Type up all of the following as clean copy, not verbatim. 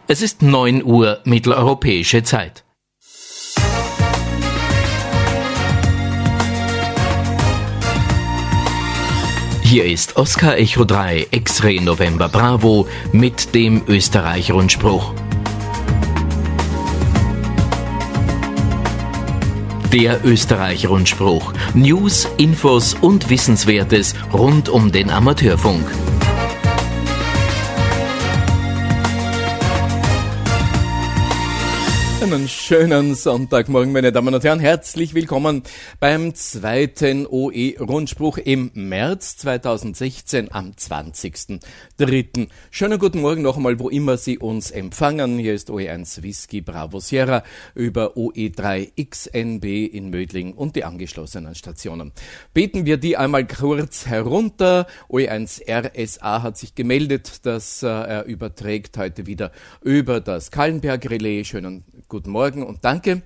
Es ist 9 Uhr mitteleuropäische Zeit. Hier ist Oscar Echo 3 X-Ray November Bravo mit dem Österreich-Rundspruch. Der Österreich-Rundspruch. News, Infos und Wissenswertes rund um den Amateurfunk. Einen schönen Sonntagmorgen, meine Damen und Herren. Herzlich willkommen beim zweiten OE-Rundspruch im März 2016 am 20.03. Schönen guten Morgen noch einmal, wo immer Sie uns empfangen. Hier ist OE1 Whisky Bravo Sierra über OE3 XNB in Mödling und die angeschlossenen Stationen. Beten wir die einmal kurz herunter. OE1 RSA hat sich gemeldet, dass er überträgt heute wieder über das Kallenberg-Relais. Schönen guten Morgen und danke.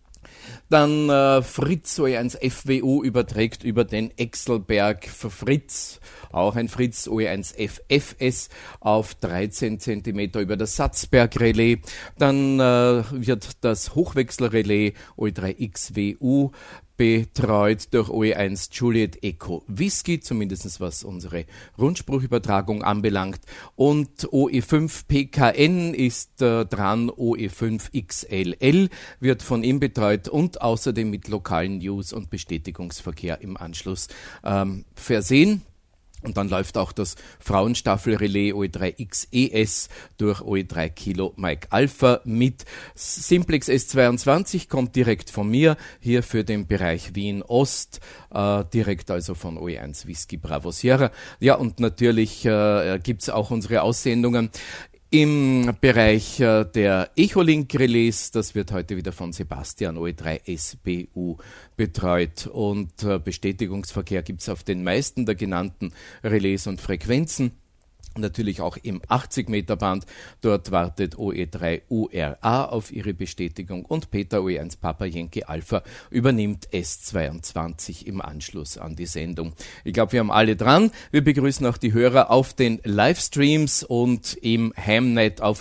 Dann Fritz OE1 FWU überträgt über den Exelberg für Fritz, auch ein Fritz OE1 FFS auf 13 cm über das Satzberg-Relais. Dann wird das Hochwechselrelais OE3 XWU betreut durch OE1 Juliet Echo Whisky, zumindest was unsere Rundspruchübertragung anbelangt. Und OE5 PKN ist dran, OE5 XLL wird von ihm betreut und außerdem mit lokalen News und Bestätigungsverkehr im Anschluss versehen. Und dann läuft auch das Frauenstaffelrelais OE3 XES durch OE3 Kilo Mike Alpha mit. Simplex S22 kommt direkt von mir, hier für den Bereich Wien Ost, direkt also von OE1 Whisky Bravo Sierra. Ja, und natürlich gibt's auch unsere Aussendungen im Bereich der Echolink-Relais. Das wird heute wieder von Sebastian OE3 SBU betreut und Bestätigungsverkehr gibt's auf den meisten der genannten Relais und Frequenzen. Natürlich auch im 80-Meter-Band. Dort wartet OE3 URA auf ihre Bestätigung und Peter OE1 Papa Yankee Alpha übernimmt S22 im Anschluss an die Sendung. Ich glaube, wir haben alle dran. Wir begrüßen auch die Hörer auf den Livestreams und im Hamnet auf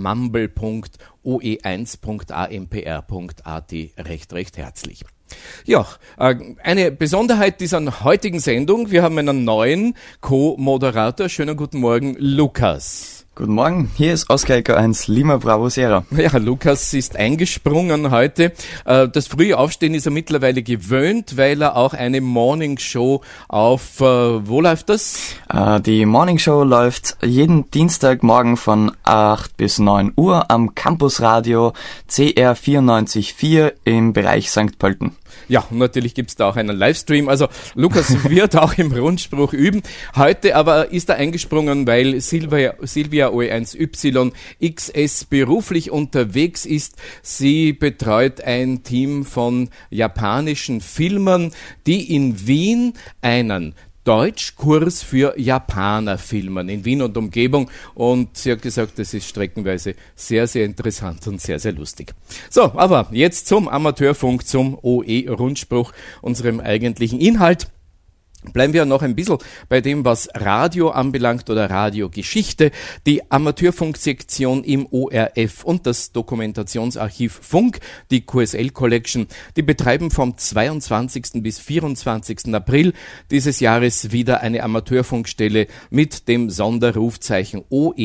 mumble.oe1.ampr.at recht herzlich. Ja, eine Besonderheit dieser heutigen Sendung, wir haben einen neuen Co-Moderator. Schönen guten Morgen, Lukas. Guten Morgen, hier ist Oscar Echo 1 Lima Bravo Sierra. Ja, Lukas ist eingesprungen heute. Das frühe Aufstehen ist er mittlerweile gewöhnt, weil er auch eine Morningshow auf, wo läuft das? Die Morningshow läuft jeden Dienstagmorgen von 8 bis 9 Uhr am Campusradio CR 94.4 im Bereich St. Pölten. Ja, und natürlich gibt's da auch einen Livestream. Also Lukas wird auch im Rundspruch üben. Heute aber ist er eingesprungen, weil Silvia OE1Y XS beruflich unterwegs ist. Sie betreut ein Team von japanischen Filmern, die in Wien einen Deutschkurs für Japaner filmen in Wien und Umgebung, und sie hat gesagt, das ist streckenweise sehr interessant und sehr lustig. So, aber jetzt zum Amateurfunk, zum OE-Rundspruch, unserem eigentlichen Inhalt. Bleiben wir noch ein bisschen bei dem, was Radio anbelangt oder Radiogeschichte. Die Amateurfunksektion im ORF und das Dokumentationsarchiv Funk, die QSL Collection, die betreiben vom 22. bis 24. April dieses Jahres wieder eine Amateurfunkstelle mit dem Sonderrufzeichen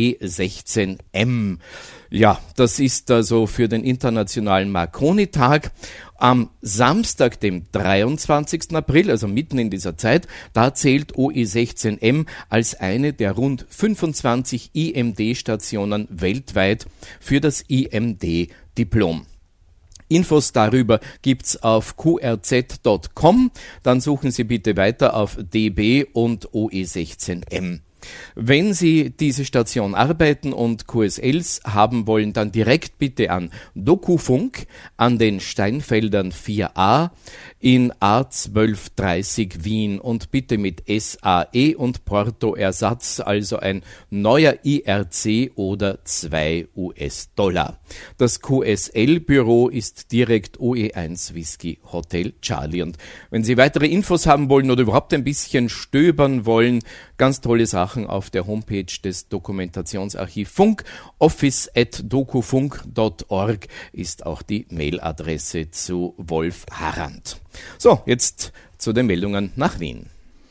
OE16M. Ja, das ist also für den internationalen Marconi-Tag. Am Samstag, dem 23. April, also mitten in dieser Zeit, da zählt OE16M als eine der rund 25 IMD-Stationen weltweit für das IMD-Diplom. Infos darüber gibt's auf qrz.com, dann suchen Sie bitte weiter auf DB und OE16M. Wenn Sie diese Station arbeiten und QSLs haben wollen, dann direkt bitte an Dokufunk an den Steinfeldern 4a in A1230 Wien und bitte mit SAE und Portoersatz, also ein neuer IRC oder 2 US-Dollar. Das QSL-Büro ist direkt OE1 Whisky Hotel Charlie. Und wenn Sie weitere Infos haben wollen oder überhaupt ein bisschen stöbern wollen, ganz tolle Sache. machen auf der Homepage des Dokumentationsarchiv Funk. office@dokufunk.org ist auch die Mailadresse zu Wolf Harand. So, jetzt zu den Meldungen nach Wien.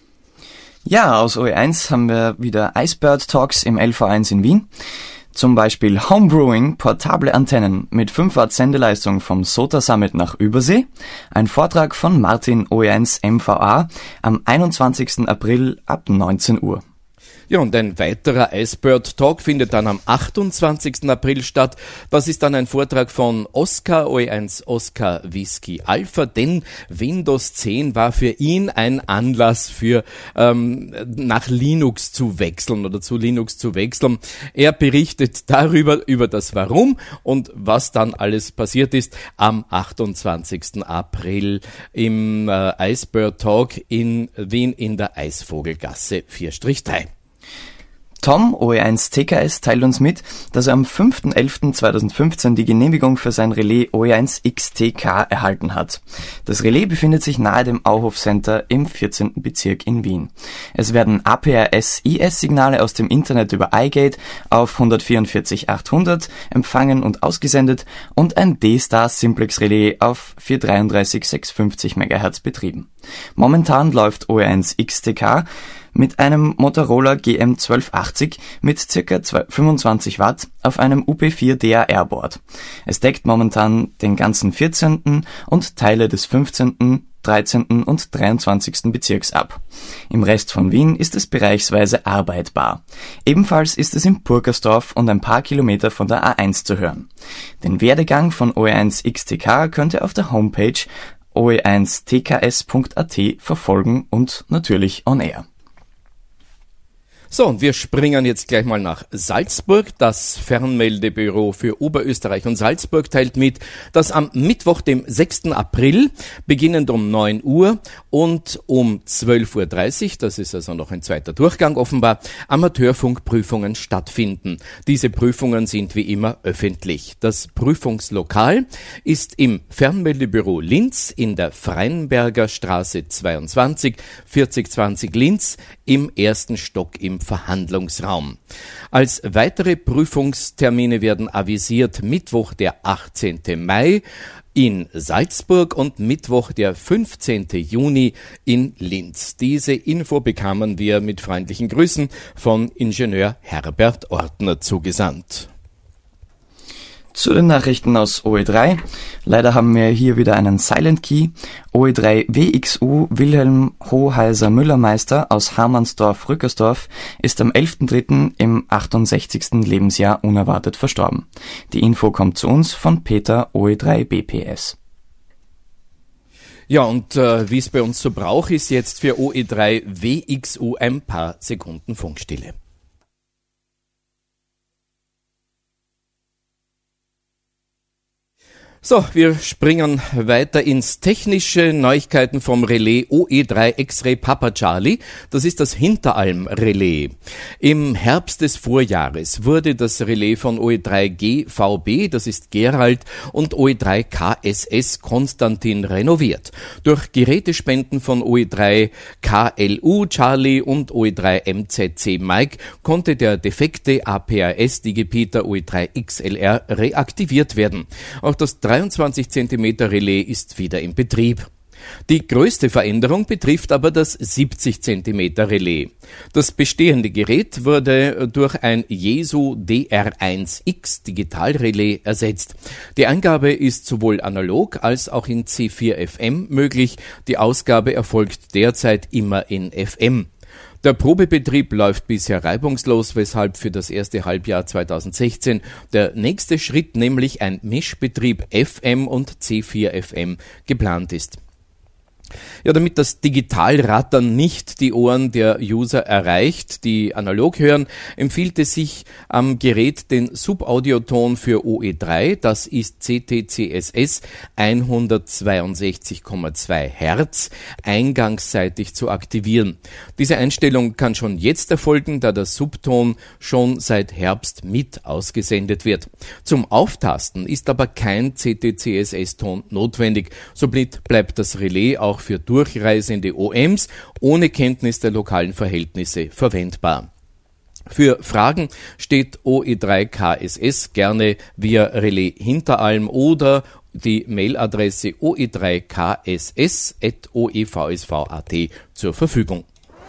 Ja, aus OE1 haben wir wieder Icebird Talks im LV1 in Wien. Zum Beispiel Homebrewing, portable Antennen mit 5 Watt Sendeleistung vom SOTA Summit nach Übersee. Ein Vortrag von Martin OE1 MVA am 21. April ab 19 Uhr. Ja, und ein weiterer Icebird Talk findet dann am 28. April statt. Das ist dann ein Vortrag von Oscar OE1 Oscar Whisky Alpha, denn Windows 10 war für ihn ein Anlass für nach Linux zu wechseln oder zu Linux zu wechseln. Er berichtet darüber, über das Warum und was dann alles passiert ist am 28. April im Icebird Talk in Wien in der Eisvogelgasse 4-3. Tom, OE1 TKS, teilt uns mit, dass er am 5.11.2015 die Genehmigung für sein Relais OE1 XTK erhalten hat. Das Relais befindet sich nahe dem Auhof Center im 14. Bezirk in Wien. Es werden APRS-IS-Signale aus dem Internet über iGate auf 144.800 empfangen und ausgesendet und ein D-Star-Simplex-Relais auf 433.650 MHz betrieben. Momentan läuft OE1 XTK mit einem Motorola GM1280 mit ca. 25 Watt auf einem UP4 DAR-Board. Es deckt momentan den ganzen 14. und Teile des 15., 13. und 23. Bezirks ab. Im Rest von Wien ist es bereichsweise arbeitbar. Ebenfalls ist es in Purkersdorf und ein paar Kilometer von der A1 zu hören. Den Werdegang von OE1 XTK könnt ihr auf der Homepage oe1tks.at verfolgen und natürlich on air. So, und wir springen jetzt gleich mal nach Salzburg. Das Fernmeldebüro für Oberösterreich und Salzburg teilt mit, dass am Mittwoch, dem 6. April, beginnend um 9 Uhr und um 12.30 Uhr, das ist also noch ein zweiter Durchgang offenbar, Amateurfunkprüfungen stattfinden. Diese Prüfungen sind wie immer öffentlich. Das Prüfungslokal ist im Fernmeldebüro Linz in der Freienberger Straße 22, 4020 Linz im ersten Stock im Verhandlungsraum. Als weitere Prüfungstermine werden avisiert Mittwoch, der 18. Mai in Salzburg und Mittwoch, der 15. Juni in Linz. Diese Info bekamen wir mit freundlichen Grüßen von Ingenieur Herbert Ortner zugesandt. Zu den Nachrichten aus OE3. Leider haben wir hier wieder einen Silent Key. OE3 WXU Wilhelm Hoheiser-Müllermeister aus Hamannsdorf-Rückersdorf ist am 11.03. im 68. Lebensjahr unerwartet verstorben. Die Info kommt zu uns von Peter OE3 BPS. Ja, und wie es bei uns so Brauch ist, jetzt für OE3 WXU ein paar Sekunden Funkstille. So, wir springen weiter ins Technische. Neuigkeiten vom Relais OE3 X-Ray Papa Charlie. Das ist das Hinteralm-Relais. Im Herbst des Vorjahres wurde das Relais von OE3 GVB, das ist Gerald, und OE3 KSS Konstantin renoviert. Durch Gerätespenden von OE3 KLU Charlie und OE3 MZC Mike konnte der defekte APRS Digipeater OE3 XLR reaktiviert werden. Auch das 23 cm Relais ist wieder in Betrieb. Die größte Veränderung betrifft aber das 70 cm Relais. Das bestehende Gerät wurde durch ein Jesu DR1X Digitalrelais ersetzt. Die Eingabe ist sowohl analog als auch in C4 FM möglich. Die Ausgabe erfolgt derzeit immer in FM. Der Probebetrieb läuft bisher reibungslos, weshalb für das erste Halbjahr 2016 der nächste Schritt, nämlich ein Mischbetrieb FM und C4 FM, geplant ist. Ja, damit das Digitalrattern nicht die Ohren der User erreicht, die analog hören, empfiehlt es sich am Gerät den Subaudioton für OE3, das ist CTCSS 162,2 Hertz, eingangsseitig zu aktivieren. Diese Einstellung kann schon jetzt erfolgen, da der Subton schon seit Herbst mit ausgesendet wird. Zum Auftasten ist aber kein CTCSS-Ton notwendig, somit bleibt das Relais auch für durchreisende OMs ohne Kenntnis der lokalen Verhältnisse verwendbar. Für Fragen steht OE3KSS gerne via Relais Hinteralm oder die Mailadresse oe3kss@oevsv.at zur Verfügung.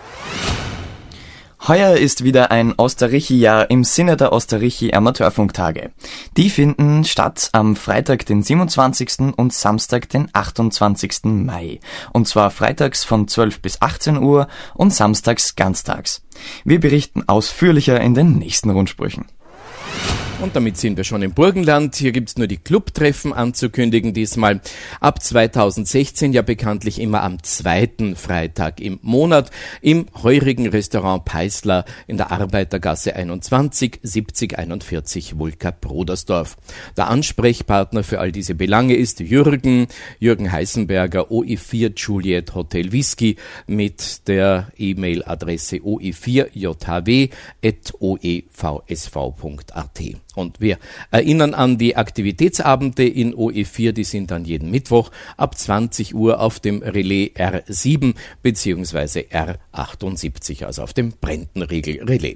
Heuer ist wieder ein Osterrichi-Jahr im Sinne der Osterrichi-Amateurfunktage. Die finden statt am Freitag, den 27. und Samstag, den 28. Mai. Und zwar freitags von 12 bis 18 Uhr und samstags ganztags. Wir berichten ausführlicher in den nächsten Rundsprüchen. Und damit sind wir schon im Burgenland. Hier gibt's nur die Clubtreffen anzukündigen diesmal. Ab 2016 ja bekanntlich immer am zweiten Freitag im Monat im heurigen Restaurant Peisler in der Arbeitergasse 21 7041 Vulka-Brodersdorf. Der Ansprechpartner für all diese Belange ist Jürgen Heißenberger, OE4 Juliet Hotel Whisky mit der E-Mail-Adresse oe4jhw@oevsv.at. Und wir erinnern an die Aktivitätsabende in OE4, die sind dann jeden Mittwoch ab 20 Uhr auf dem Relais R7 bzw. R78, also auf dem Brentenriegel-Relais.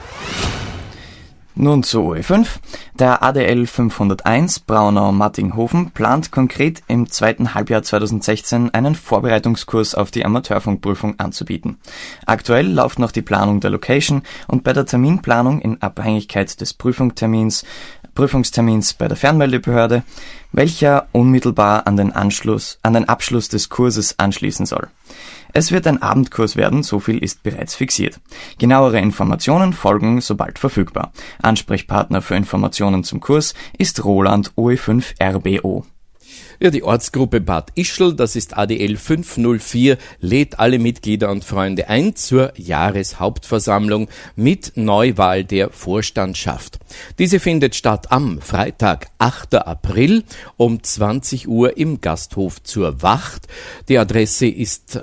Nun zu OE5. Der ADL 501 Braunau-Mattinghofen plant konkret im zweiten Halbjahr 2016 einen Vorbereitungskurs auf die Amateurfunkprüfung anzubieten. Aktuell läuft noch die Planung der Location und bei der Terminplanung in Abhängigkeit des Prüfungstermins bei der Fernmeldebehörde, welcher unmittelbar an den Abschluss des Kurses anschließen soll. Es wird ein Abendkurs werden, so viel ist bereits fixiert. Genauere Informationen folgen sobald verfügbar. Ansprechpartner für Informationen zum Kurs ist Roland OE5 RBO. Ja, die Ortsgruppe Bad Ischl, das ist ADL 504, lädt alle Mitglieder und Freunde ein zur Jahreshauptversammlung mit Neuwahl der Vorstandschaft. Diese findet statt am Freitag, 8. April um 20 Uhr im Gasthof zur Wacht. Die Adresse ist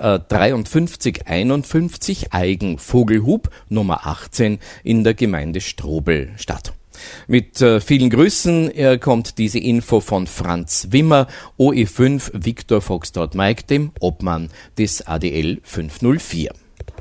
5351 Eigenvogelhub, Nummer 18 in der Gemeinde Strobelstadt. Mit vielen Grüßen kommt diese Info von Franz Wimmer, OE5 Victor Foxtrot Mike, dem Obmann des ADL 504.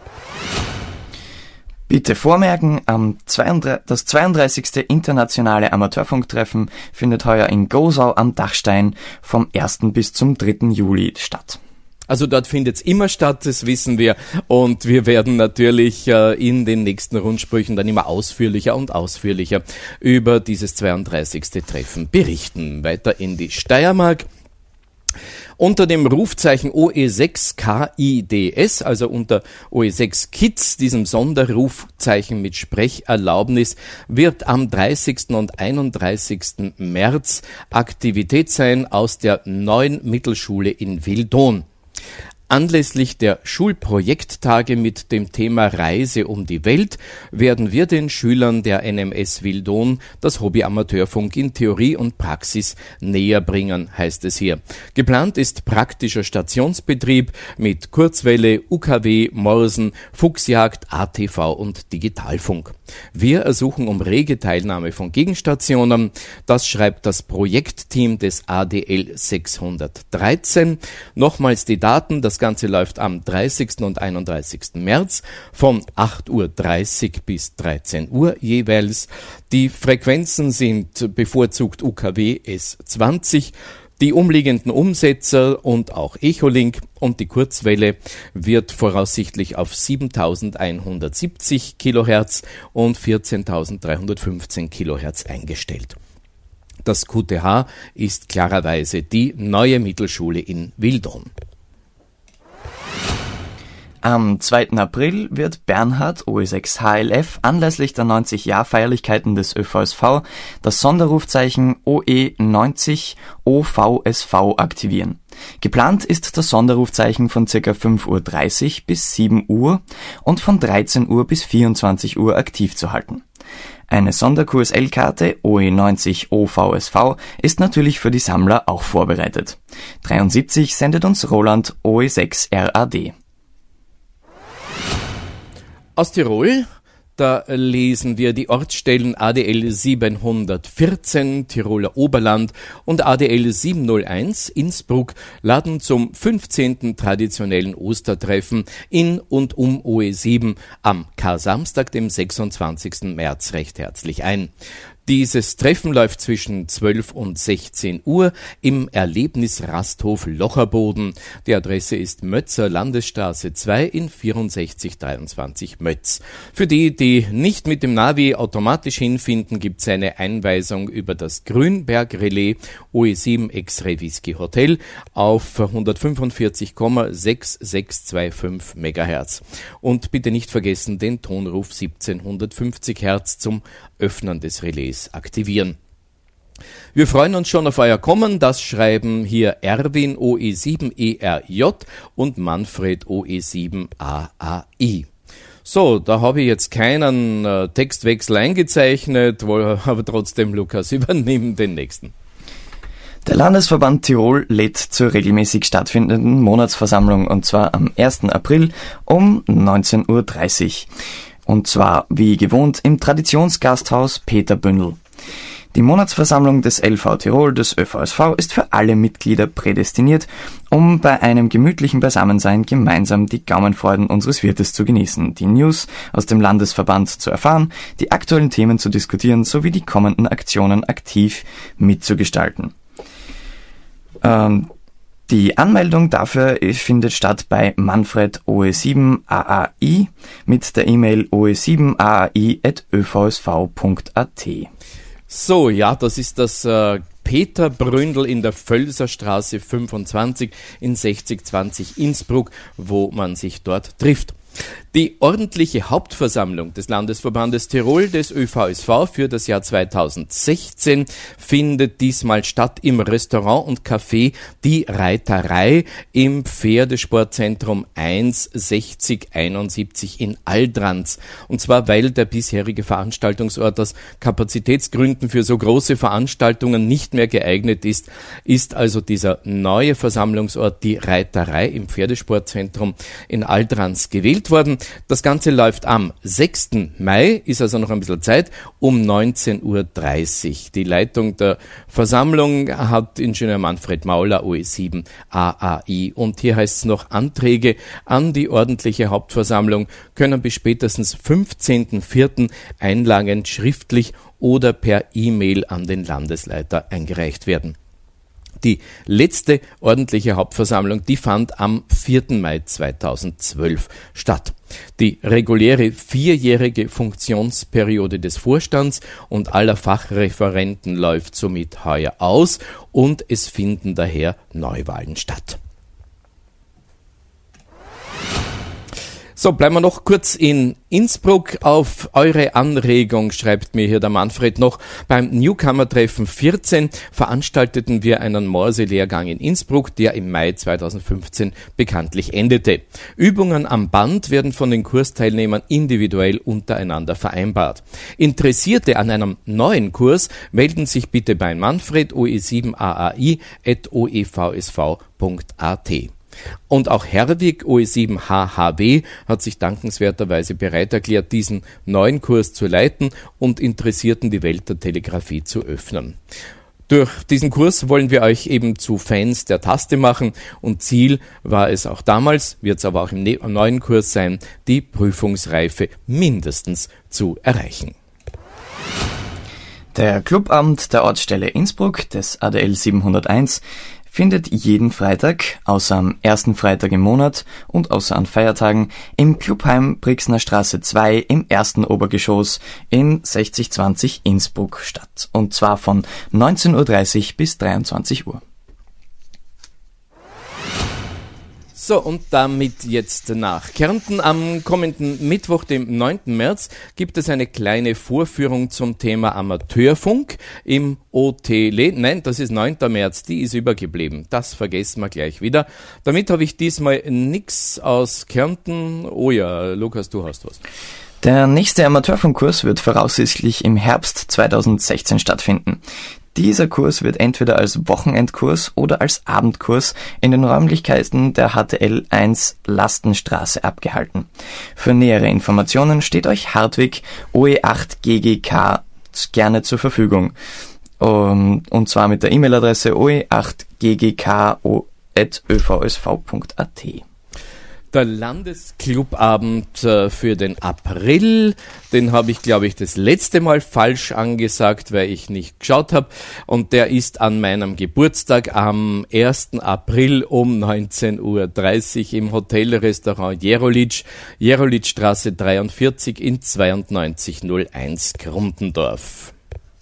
Bitte vormerken, das 32. internationale Amateurfunktreffen findet heuer in Gosau am Dachstein vom 1. bis zum 3. Juli statt. Also dort findet's immer statt, das wissen wir. Und wir werden natürlich in den nächsten Rundsprüchen dann immer ausführlicher und ausführlicher über dieses 32. Treffen berichten. Weiter in die Steiermark. Unter dem Rufzeichen OE6KIDS, also unter OE6 Kids, diesem Sonderrufzeichen mit Sprecherlaubnis, wird am 30. und 31. März Aktivität sein aus der neuen Mittelschule in Wildon. Anlässlich der Schulprojekttage mit dem Thema Reise um die Welt werden wir den Schülern der NMS Wildon das Hobby Amateurfunk in Theorie und Praxis näher bringen, heißt es hier. Geplant ist praktischer Stationsbetrieb mit Kurzwelle, UKW, Morsen, Fuchsjagd, ATV und Digitalfunk. Wir ersuchen um rege Teilnahme von Gegenstationen. Das schreibt das Projektteam des ADL 613. Nochmals die Daten. Das Ganze läuft am 30. und 31. März von 8.30 Uhr bis 13 Uhr jeweils. Die Frequenzen sind bevorzugt UKW S20. Die umliegenden Umsetzer und auch Echolink und die Kurzwelle wird voraussichtlich auf 7170 Kilohertz und 14.315 Kilohertz eingestellt. Das QTH ist klarerweise die neue Mittelschule in Wildon. Am 2. April wird Bernhard OE6 HLF anlässlich der 90-Jahr-Feierlichkeiten des ÖVSV das Sonderrufzeichen OE90 OVSV aktivieren. Geplant ist das Sonderrufzeichen von ca. 5.30 Uhr bis 7 Uhr und von 13 Uhr bis 24 Uhr aktiv zu halten. Eine Sonderkurs-L-Karte OE90 OVSV ist natürlich für die Sammler auch vorbereitet. 73 sendet uns Roland OE6 RAD. Aus Tirol, Da lesen wir, die Ortsstellen ADL 714 Tiroler Oberland und ADL 701 Innsbruck laden zum 15. traditionellen Ostertreffen in und um OE7 am Kar-Samstag, dem 26. März, recht herzlich ein. Dieses Treffen läuft zwischen 12 und 16 Uhr im Erlebnisrasthof Locherboden. Die Adresse ist Mötzer Landesstraße 2 in 6423 Mötz. Für die, die nicht mit dem Navi automatisch hinfinden, gibt es eine Einweisung über das Grünberg-Relais OE7 X-Ray Whisky Hotel auf 145,6625 MHz. Und bitte nicht vergessen, den Tonruf 1750 Hertz zum Öffnen des Relais aktivieren. Wir freuen uns schon auf euer Kommen. Das schreiben hier Erwin OE7ERJ und Manfred OE7AAI. So, da habe ich jetzt keinen Textwechsel eingezeichnet, aber trotzdem, Lukas, übernimm den nächsten. Der Landesverband Tirol lädt zur regelmäßig stattfindenden Monatsversammlung, und zwar am 1. April um 19.30 Uhr. Und zwar, wie gewohnt, im Traditionsgasthaus Peter Bündel. Die Monatsversammlung des LV Tirol, des ÖVSV, ist für alle Mitglieder prädestiniert, um bei einem gemütlichen Beisammensein gemeinsam die Gaumenfreuden unseres Wirtes zu genießen, die News aus dem Landesverband zu erfahren, die aktuellen Themen zu diskutieren sowie die kommenden Aktionen aktiv mitzugestalten. Die Anmeldung dafür findet statt bei Manfred OE7AAI mit der E-Mail oe7aai@övsv.at. So, ja, das ist das Peter Bründel in der Völserstraße 25 in 6020 Innsbruck, wo man sich dort trifft. Die ordentliche Hauptversammlung des Landesverbandes Tirol, des ÖVSV, für das Jahr 2016 findet diesmal statt im Restaurant und Café Die Reiterei im Pferdesportzentrum 1 6071 in Aldranz. Und zwar, weil der bisherige Veranstaltungsort aus Kapazitätsgründen für so große Veranstaltungen nicht mehr geeignet ist, ist also dieser neue Versammlungsort Die Reiterei im Pferdesportzentrum in Aldranz gewählt worden. Das Ganze läuft am 6. Mai, ist also noch ein bisschen Zeit, um 19.30 Uhr. Die Leitung der Versammlung hat Ingenieur Manfred Mauler, OE7 AAI. Und hier heißt es noch, Anträge an die ordentliche Hauptversammlung können bis spätestens 15.04. einlagend schriftlich oder per E-Mail an den Landesleiter eingereicht werden. Die letzte ordentliche Hauptversammlung, die fand am 4. Mai 2012 statt. Die reguläre 4-jährige Funktionsperiode des Vorstands und aller Fachreferenten läuft somit heuer aus und es finden daher Neuwahlen statt. So, bleiben wir noch kurz in Innsbruck. Auf eure Anregung, schreibt mir hier der Manfred noch, beim Newcomer-Treffen 14 veranstalteten wir einen Morse-Lehrgang in Innsbruck, der im Mai 2015 bekanntlich endete. Übungen am Band werden von den Kursteilnehmern individuell untereinander vereinbart. Interessierte an einem neuen Kurs melden sich bitte bei Manfred oe7aai@oevsv.at. Und auch Herwig OE7HHW hat sich dankenswerterweise bereit erklärt, diesen neuen Kurs zu leiten und Interessierten die Welt der Telegrafie zu öffnen. Durch diesen Kurs wollen wir euch eben zu Fans der Taste machen und Ziel war es auch damals, wird es aber auch im neuen Kurs sein, die Prüfungsreife mindestens zu erreichen. Der Clubabend der Ortsstelle Innsbruck des ADL 701 findet jeden Freitag, außer am ersten Freitag im Monat und außer an Feiertagen, im Clubheim Brixner Straße 2 im ersten Obergeschoss in 6020 Innsbruck statt. Und zwar von 19.30 Uhr bis 23 Uhr. So, und damit jetzt nach Kärnten. Am kommenden Mittwoch, dem 9. März, gibt es eine kleine Vorführung zum Thema Amateurfunk im OTL. Nein, das ist 9. März, die ist übergeblieben. Das vergessen wir gleich wieder. Damit habe ich diesmal nichts aus Kärnten. Oh ja, Lukas, du hast was. Der nächste Amateurfunkkurs wird voraussichtlich im Herbst 2016 stattfinden. Dieser Kurs wird entweder als Wochenendkurs oder als Abendkurs in den Räumlichkeiten der HTL 1 Lastenstraße abgehalten. Für nähere Informationen steht euch Hartwig OE8 GGK gerne zur Verfügung. Und zwar mit der E-Mail-Adresse oe8ggk@övsv.at. Der Landesclubabend für den April, den habe ich, glaube ich, das letzte Mal falsch angesagt, weil ich nicht geschaut habe. Und der ist an meinem Geburtstag am 1. April um 19.30 Uhr im Hotelrestaurant Jerolitschstraße 43 in 9201 Grundendorf.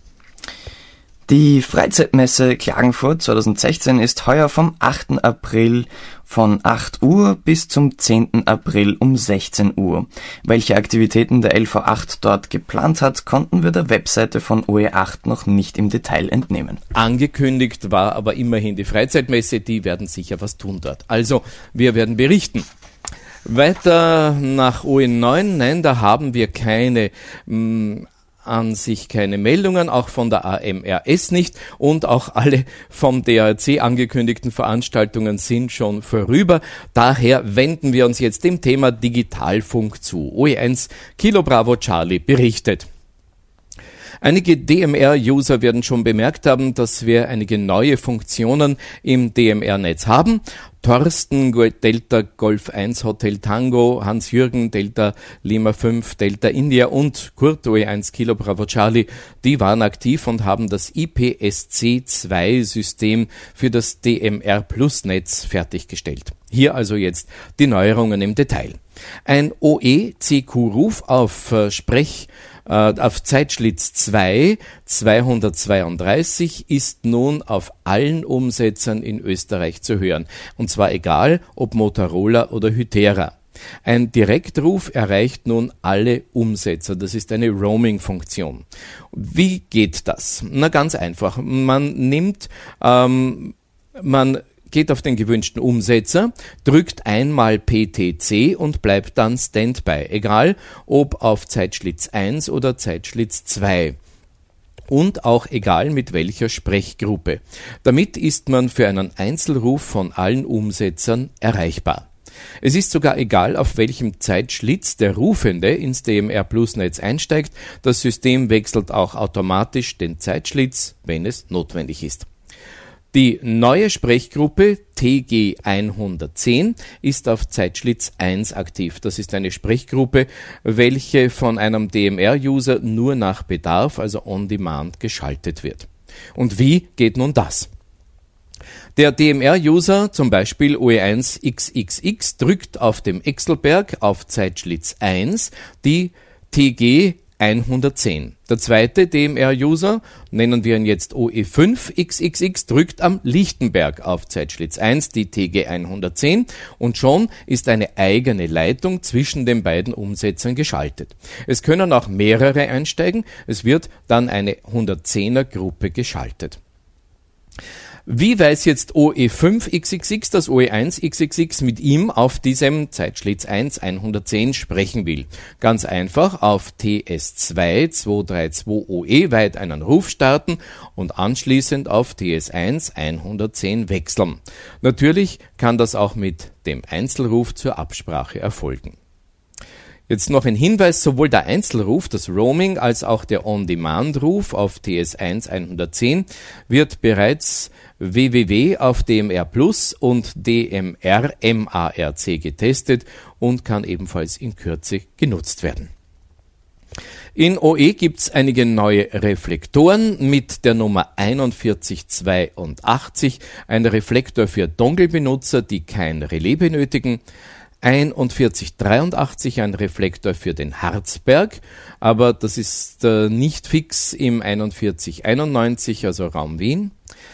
Die Freizeitmesse Klagenfurt 2016 ist heuer vom 8. April von 8 Uhr bis zum 10. April um 16 Uhr. Welche Aktivitäten der LV8 dort geplant hat, konnten wir der Webseite von OE8 noch nicht im Detail entnehmen. Angekündigt war aber immerhin die Freizeitmesse, die werden sicher was tun dort. Also, wir werden berichten. Weiter nach OE9, nein, da haben wir keine an sich keine Meldungen, auch von der AMRS nicht, und auch alle vom DARC angekündigten Veranstaltungen sind schon vorüber. Daher wenden wir uns jetzt dem Thema Digitalfunk zu. OE1 Kilo Bravo Charlie berichtet. Einige DMR-User werden schon bemerkt haben, dass wir einige neue Funktionen im DMR-Netz haben. Thorsten, Delta Golf 1 Hotel Tango, Hans-Jürgen, Delta Lima 5, Delta India und Kurt OE1 Kilo Bravo Charlie, die waren aktiv und haben das IPSC-2-System für das DMR-Plus-Netz fertiggestellt. Hier also jetzt die Neuerungen im Detail. Ein OE-CQ-Ruf auf Zeitschlitz 2 232 ist nun auf allen Umsetzern in Österreich zu hören. Und zwar egal, ob Motorola oder Hytera. Ein Direktruf erreicht nun alle Umsetzer. Das ist eine Roaming-Funktion. Wie geht das? Na, ganz einfach. Man geht auf den gewünschten Umsetzer, drückt einmal PTC und bleibt dann Standby, egal ob auf Zeitschlitz 1 oder Zeitschlitz 2. Und auch egal mit welcher Sprechgruppe. Damit ist man für einen Einzelruf von allen Umsetzern erreichbar. Es ist sogar egal, auf welchem Zeitschlitz der Rufende ins DMR-Plus-Netz einsteigt. Das System wechselt auch automatisch den Zeitschlitz, wenn es notwendig ist. Die neue Sprechgruppe TG110 ist auf Zeitschlitz 1 aktiv. Das ist eine Sprechgruppe, welche von einem DMR-User nur nach Bedarf, also on demand, geschaltet wird. Und wie geht nun das? Der DMR-User, zum Beispiel OE1XXX, drückt auf dem Exelberg auf Zeitschlitz 1 die TG110. Der zweite DMR-User, nennen wir ihn jetzt OE5XXX, drückt am Lichtenberg auf Zeitschlitz 1 die TG110 und schon ist eine eigene Leitung zwischen den beiden Umsetzern geschaltet. Es können auch mehrere einsteigen, es wird dann eine 110er-Gruppe geschaltet. Wie weiß jetzt OE5XXX, dass OE1XXX mit ihm auf diesem Zeitschlitz 1 110 sprechen will? Ganz einfach auf TS2 232 OE weit einen Ruf starten und anschließend auf TS1 110 wechseln. Natürlich kann das auch mit dem Einzelruf zur Absprache erfolgen. Jetzt noch ein Hinweis, sowohl der Einzelruf, das Roaming, als auch der On-Demand-Ruf auf TS1 110 wird bereits www auf DMR Plus und DMR MARC getestet und kann ebenfalls in Kürze genutzt werden. In OE gibt's einige neue Reflektoren mit der Nummer 4182, ein Reflektor für Dongle-Benutzer, die kein Relais benötigen, 4183, ein Reflektor für den Harzberg, aber das ist nicht fix im 4191, also Raum Wien.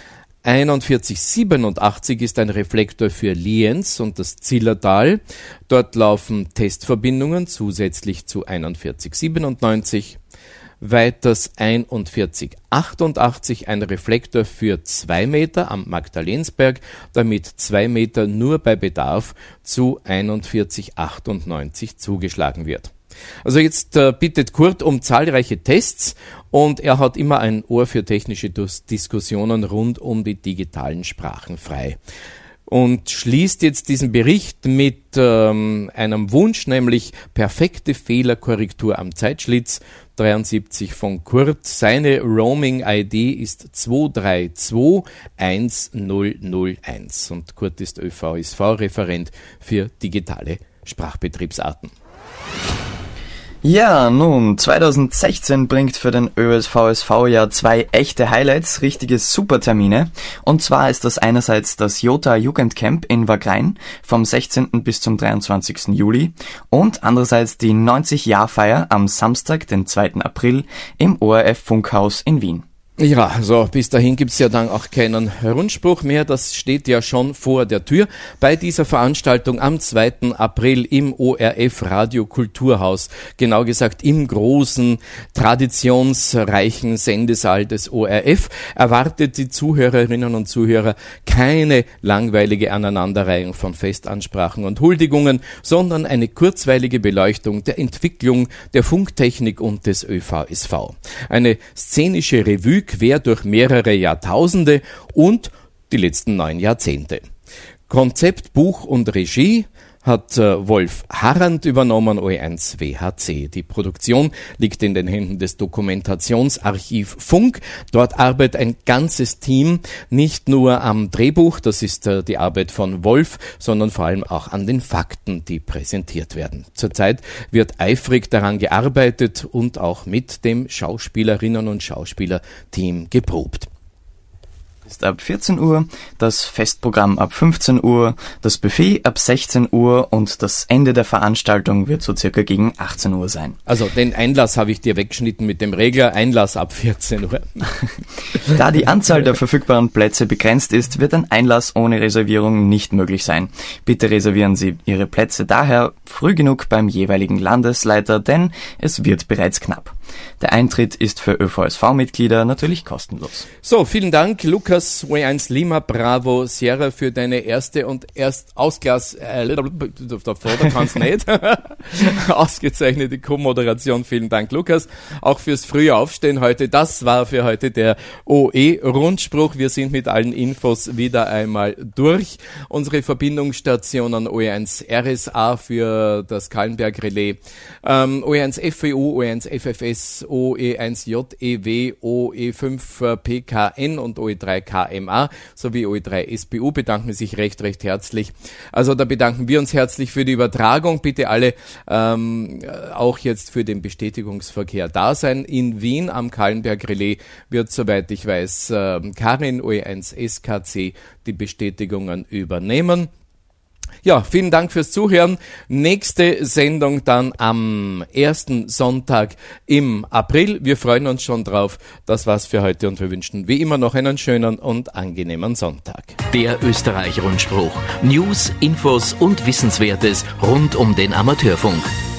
4187 ist ein Reflektor für Lienz und das Zillertal. Dort laufen Testverbindungen zusätzlich zu 4197. Weiters 4188, ein Reflektor für 2 Meter am Magdalensberg, damit 2 Meter nur bei Bedarf zu 4198 zugeschlagen wird. Also jetzt bittet Kurt um zahlreiche Tests und er hat immer ein Ohr für technische Diskussionen rund um die digitalen Sprachen frei. Und schließt jetzt diesen Bericht mit einem Wunsch, nämlich perfekte Fehlerkorrektur am Zeitschlitz 73 von Kurt. Seine Roaming-ID ist 2321001 und Kurt ist ÖVSV-Referent für digitale Sprachbetriebsarten. Ja, nun, 2016 bringt für den ÖSVSV ja 2 echte Highlights, richtige Supertermine. Und zwar ist das einerseits das Jota Jugendcamp in Wagrain vom 16. bis zum 23. Juli und andererseits die 90-Jahr-Feier am Samstag, den 2. April im ORF-Funkhaus in Wien. Ja, also bis dahin gibt's ja dann auch keinen Rundspruch mehr, das steht ja schon vor der Tür. Bei dieser Veranstaltung am 2. April im ORF Radio Kulturhaus, genau gesagt im großen, traditionsreichen Sendesaal des ORF, erwartet die Zuhörerinnen und Zuhörer keine langweilige Aneinanderreihung von Festansprachen und Huldigungen, sondern eine kurzweilige Beleuchtung der Entwicklung der Funktechnik und des ÖVSV. Eine szenische Revue quer durch mehrere Jahrtausende und die letzten 9 Jahrzehnte. Konzept, Buch und Regie hat Wolf Harrand übernommen, OE1 WHC. Die Produktion liegt in den Händen des Dokumentationsarchiv Funk. Dort arbeitet ein ganzes Team, nicht nur am Drehbuch, das ist die Arbeit von Wolf, sondern vor allem auch an den Fakten, die präsentiert werden. Zurzeit wird eifrig daran gearbeitet und auch mit dem Schauspielerinnen- und Schauspielerteam geprobt. Ist ab 14 Uhr, das Festprogramm ab 15 Uhr, das Buffet ab 16 Uhr und das Ende der Veranstaltung wird so circa gegen 18 Uhr sein. Also den Einlass habe ich dir weggeschnitten mit dem Regler, Einlass ab 14 Uhr. Da die Anzahl der verfügbaren Plätze begrenzt ist, wird ein Einlass ohne Reservierung nicht möglich sein. Bitte reservieren Sie Ihre Plätze daher früh genug beim jeweiligen Landesleiter, denn es wird bereits knapp. Der Eintritt ist für ÖVSV-Mitglieder natürlich kostenlos. So, vielen Dank, Lukas, W1 Lima Bravo Sierra, für deine erste und ausgezeichnete Co-Moderation. Vielen Dank, Lukas, auch fürs frühe Aufstehen heute. Das war für heute der OE-Rundspruch. Wir sind mit allen Infos wieder einmal durch. Unsere Verbindungsstationen OE1 RSA für das Kahlenberg-Relais, OE1 FWU, OE1 FFS, OE1 JEW, OE5 PKN und OE3 KMA sowie OE3 SBU bedanken sich recht herzlich. Also da bedanken wir uns herzlich für die Übertragung. Bitte alle auch jetzt für den Bestätigungsverkehr da sein. In Wien am Kahlenberg-Relais wird, soweit ich weiß, Karin OE1 SKC die Bestätigungen übernehmen. Ja, vielen Dank fürs Zuhören. Nächste Sendung dann am 1. Sonntag im April. Wir freuen uns schon drauf. Das war's für heute und wir wünschen wie immer noch einen schönen und angenehmen Sonntag. Der Österreich-Rundspruch. News, Infos und Wissenswertes rund um den Amateurfunk.